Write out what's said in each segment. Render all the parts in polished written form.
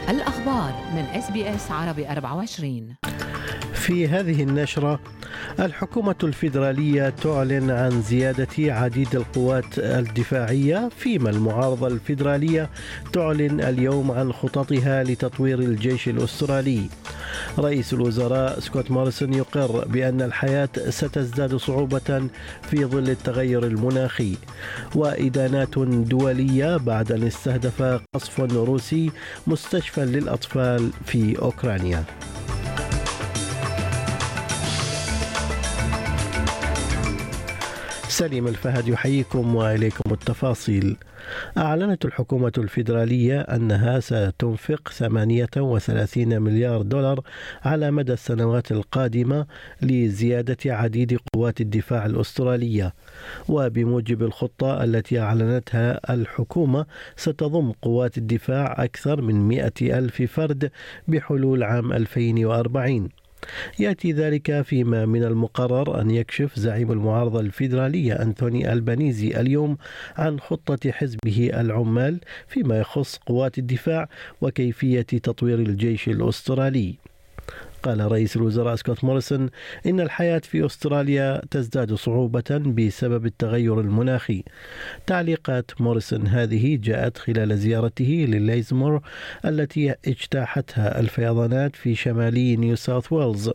الأخبار من SBS عربي 24. في هذه النشرة، الحكومة الفيدرالية تعلن عن زيادة عديد القوات الدفاعية، فيما المعارضة الفيدرالية تعلن اليوم عن خططها لتطوير الجيش الأسترالي. رئيس الوزراء سكوت موريسون يقر بأن الحياة ستزداد صعوبة في ظل التغير المناخي. وإدانات دولية بعد أن استهدف قصف روسي مستشفى للأطفال في أوكرانيا. سليم الفهد يحييكم وإليكم التفاصيل. أعلنت الحكومة الفيدرالية أنها ستنفق 38 مليار دولار على مدى السنوات القادمة لزيادة عديد قوات الدفاع الأسترالية. وبموجب الخطة التي أعلنتها الحكومة، ستضم قوات الدفاع أكثر من 100 ألف فرد بحلول عام 2040. يأتي ذلك فيما من المقرر أن يكشف زعيم المعارضة الفيدرالية أنتوني ألبانيزي اليوم عن خطة حزبه العمال فيما يخص قوات الدفاع وكيفية تطوير الجيش الأسترالي. قال رئيس الوزراء سكوت موريسون إن الحياة في أستراليا تزداد صعوبة بسبب التغير المناخي. تعليقات موريسون هذه جاءت خلال زيارته لليزمور التي اجتاحتها الفيضانات في شمالي نيو ساوث ويلز.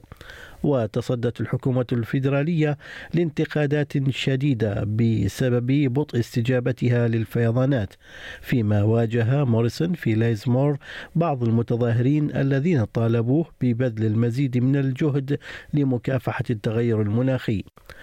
وتصدت الحكومة الفيدرالية لانتقادات شديدة بسبب بطء استجابتها للفيضانات، فيما واجه موريسون في ليزمور بعض المتظاهرين الذين طالبوه ببذل المزيد من الجهد لمكافحة التغير المناخي.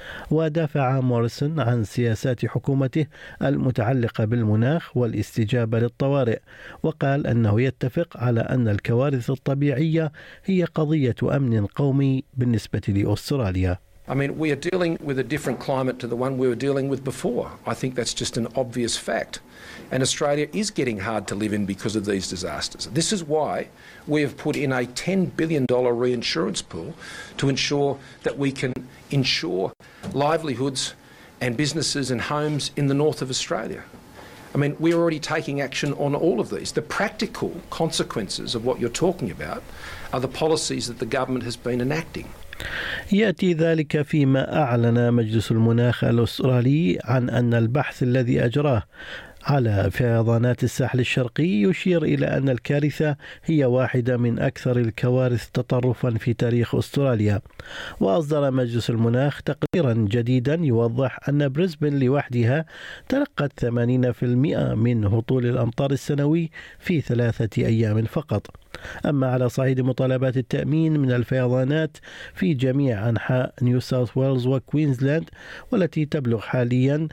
ودافع موريسون عن سياسات حكومته المتعلقة بالمناخ والاستجابة للطوارئ، وقال أنه يتفق على أن الكوارث الطبيعية هي قضية أمن قومي بالنسبة لأستراليا. I mean, we are dealing with a different climate to the one we were dealing with before. I think that's just an obvious fact. And Australia is getting hard to live in because of these disasters. This is why we have put in a $10 billion reinsurance pool to ensure that we can insure livelihoods and businesses and homes in the north of Australia. I mean, we're already taking action on all of these. The practical consequences of what you're talking about are the policies that the government has been enacting. يأتي ذلك فيما أعلن مجلس المناخ الأسترالي عن أن البحث الذي أجراه على فيضانات الساحل الشرقي يشير إلى أن الكارثة هي واحدة من أكثر الكوارث تطرفا في تاريخ أستراليا. وأصدر مجلس المناخ تقريرا جديدا يوضح أن بريسبن لوحدها تلقت 80% من هطول الأمطار السنوي في 3 أيام فقط. أما على صعيد مطالبات التأمين من الفيضانات في جميع أنحاء نيو ساوث ويلز وكوينزلاند، والتي تبلغ حاليا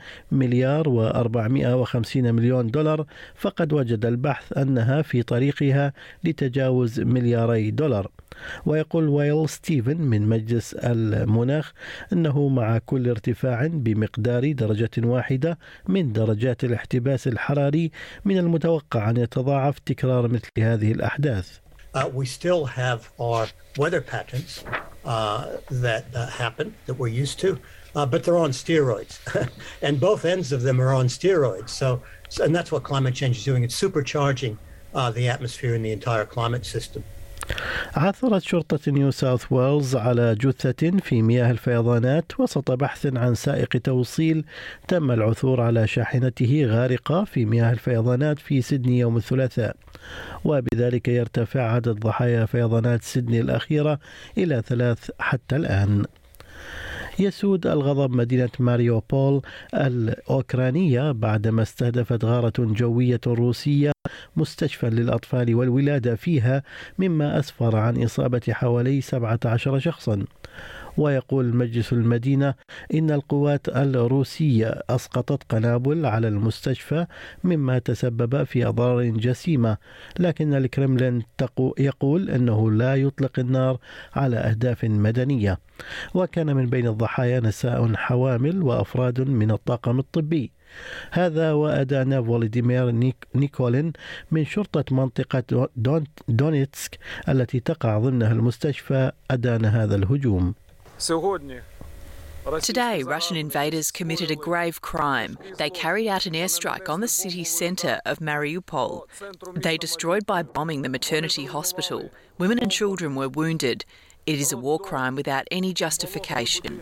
$1,450 مليون، فقد وجد البحث أنها في طريقها لتجاوز $2 مليار. ويقول ويل ستيفن من مجلس المناخ أنه مع كل ارتفاع بمقدار درجة واحدة من درجات الاحتباس الحراري من المتوقع أن يتضاعف تكرار مثل هذه الأحداث. We still have our weather patterns that happen that we're used to, but they're on steroids, and both ends of them are on steroids. And that's what climate change is doing. It's supercharging the atmosphere in the entire climate system. عثرت شرطة نيو ساوث ويلز على جثة في مياه الفيضانات وسط بحث عن سائق توصيل تم العثور على شاحنته غارقة في مياه الفيضانات في سيدني يوم الثلاثاء. وبذلك يرتفع عدد ضحايا فيضانات سيدني الأخيرة إلى 3 حتى الآن. يسود الغضب مدينة ماريوبول الأوكرانية بعدما استهدفت غارة جوية روسية مستشفى للأطفال والولادة فيها، مما أسفر عن إصابة حوالي 17 شخصا. ويقول مجلس المدينة إن القوات الروسية أسقطت قنابل على المستشفى مما تسبب في أضرار جسيمة، لكن الكرملين يقول أنه لا يطلق النار على أهداف مدنية. وكان من بين الضحايا نساء حوامل وأفراد من الطاقم الطبي. هذا وأدان فولوديمير نيكولين من شرطة منطقة دونيتسك التي تقع ضمنها المستشفى أدان هذا الهجوم. Сьогодні Today, Russian invaders committed a grave crime. They carried out an airstrike on the city centre of Mariupol. They destroyed by bombing the maternity hospital. Women and children were wounded. It is a war crime without any justification.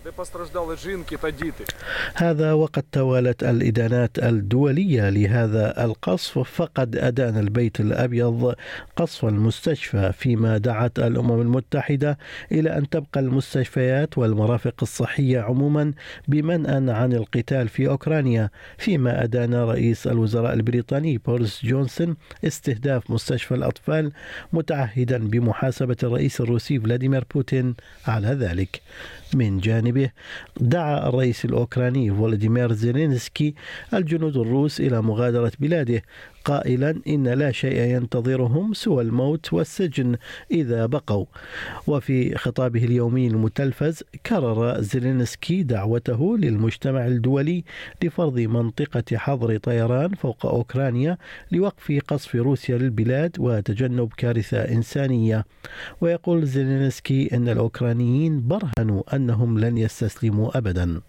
هذا وقد توالت الإدانات الدولية لهذا القصف، فقد أدان البيت الأبيض قصف المستشفى، فيما دعت الأمم المتحدة إلى أن تبقى المستشفيات والمرافق الصحية عموما بمنأى عن القتال في أوكرانيا، فيما أدان رئيس الوزراء البريطاني بوريس جونسون استهداف مستشفى الأطفال، متعهدا بمحاسبة الرئيس الروسي فلاديمير بوتين على ذلك. من جانبه دعا الرئيس الأوكراني فولوديمير زيلينسكي الجنود الروس إلى مغادرة بلاده، قائلا إن لا شيء ينتظرهم سوى الموت والسجن إذا بقوا. وفي خطابه اليومي المتلفز كرر زيلينسكي دعوته للمجتمع الدولي لفرض منطقة حظر طيران فوق أوكرانيا لوقف قصف روسيا للبلاد وتجنب كارثة إنسانية. ويقول زيلينسكي أن الأوكرانيين برهنوا أنهم لن يستسلموا أبدا.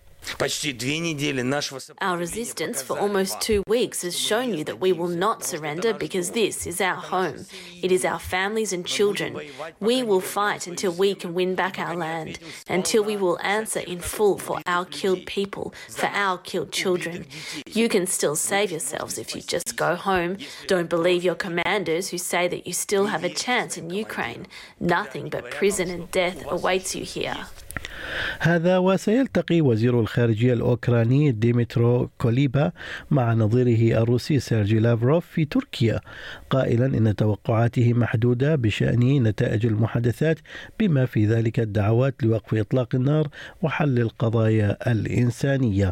Our resistance for almost 2 weeks has shown you that we will not surrender because this is our home. It is our families and children. We will fight until we can win back our land, until we will answer in full for our killed people, for our killed children. You can still save yourselves if you just go home. Don't believe your commanders who say that you still have a chance in Ukraine. Nothing but prison and death awaits you here. هذا وسيلتقي وزير الخارجية الأوكراني ديمترو كوليبا مع نظيره الروسي سيرجي لافروف في تركيا، قائلا إن توقعاته محدودة بشأن نتائج المحادثات، بما في ذلك الدعوات لوقف إطلاق النار وحل القضايا الإنسانية.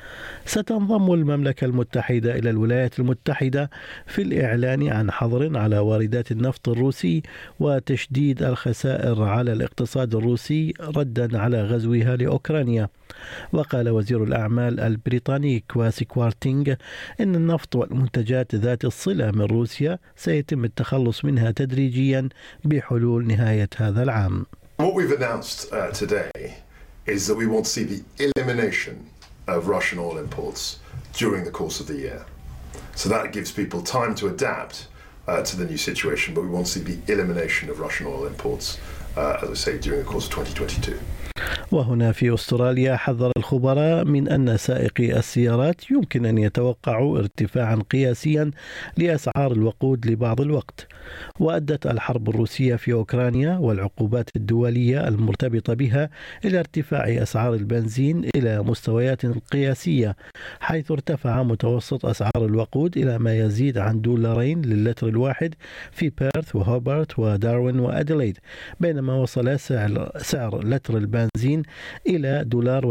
ستنضم المملكة المتحدة إلى الولايات المتحدة في الإعلان عن حظر على واردات النفط الروسي وتشديد الخسائر على الاقتصاد الروسي ردا على غزوها لأوكرانيا. وقال وزير الأعمال البريطاني كواسي كوارتينغ إن النفط والمنتجات ذات الصلة من روسيا سيتم التخلص منها تدريجيا بحلول نهاية هذا العام. What we've announced today is that we want to see the elimination of Russian oil imports during the course of the year. So that gives people time to adapt to the new situation, but we want to see the elimination of Russian oil imports, as I say, during the course of 2022. وهنا في أستراليا حذر الخبراء من أن سائقي السيارات يمكن أن يتوقعوا ارتفاعا قياسيا لأسعار الوقود لبعض الوقت. وأدت الحرب الروسية في أوكرانيا والعقوبات الدولية المرتبطة بها إلى ارتفاع أسعار البنزين إلى مستويات قياسية، حيث ارتفع متوسط أسعار الوقود إلى ما يزيد عن $2 للتر الواحد في بيرث وهوبرت وداروين وأديليد، بينما وصل سعر لتر البنزين إلى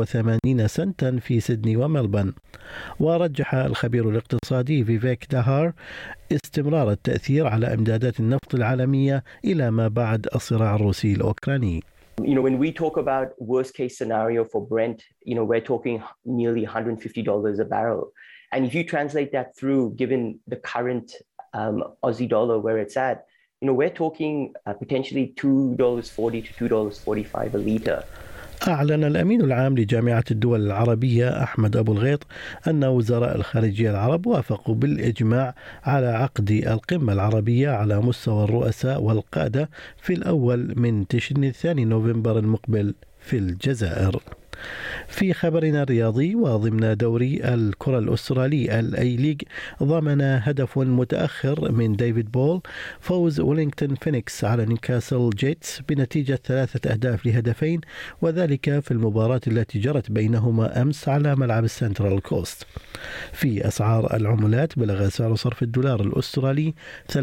$1.80 في سيدني وملبن. ورجح الخبير الاقتصادي فيفيك داهار استمرار التأثير على إمدادات النفط العالمية إلى ما بعد الصراع الروسي الأوكراني. When we talk about worst case scenario for Brent, we're talking nearly $150 a barrel. And if you translate that through, given the current Aussie dollar where it's at, we're talking potentially $2.40 to $2.45 a litre. أعلن الأمين العام لجامعة الدول العربية أحمد أبو الغيط أن وزراء الخارجية العرب وافقوا بالإجماع على عقد القمة العربية على مستوى الرؤساء والقادة في الأول من تشرين الثاني نوفمبر المقبل في الجزائر. في خبرنا الرياضي، وضمن دوري الكرة الأسترالي الأي ليج، ضمن هدف متأخر من ديفيد بول فوز ولينغتون فينيكس على نيوكاسل جيتس بنتيجة 3-2، وذلك في المباراة التي جرت بينهما أمس على ملعب السنترال كوست. في أسعار العملات، بلغ سعر صرف الدولار الأسترالي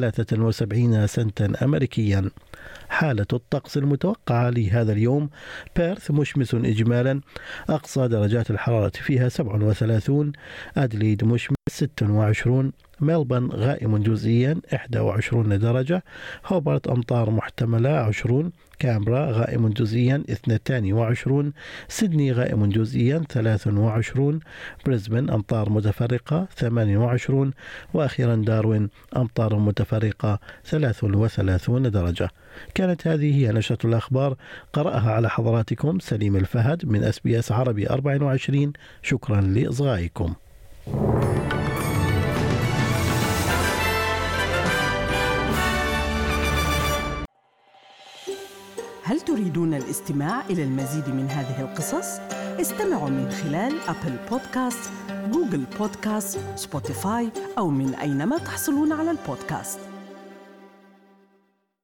73 سنتا أمريكيا. حالة الطقس المتوقعة لهذا اليوم: بيرث مشمس إجمالا، أقصى درجات الحرارة فيها 37، أدليد مشمس 26، ملبن غائم جزئيا 21 درجة، هوبارت أمطار محتملة 20، كامبرا غائم جزئيا 22، سيدني غائم جزئيا 23، بريسبن أمطار متفرقة 28، وأخيرا داروين أمطار متفرقة 33 درجة. كانت هذه هي نشرة الأخبار، قرأها على حضراتكم سليم الفهد من SBS عربي 24. شكرا لإصغائكم. هل تريدون الاستماع إلى المزيد من هذه القصص؟ استمعوا من خلال أبل بودكاست، جوجل بودكاست، سبوتيفاي أو من أينما تحصلون على البودكاست.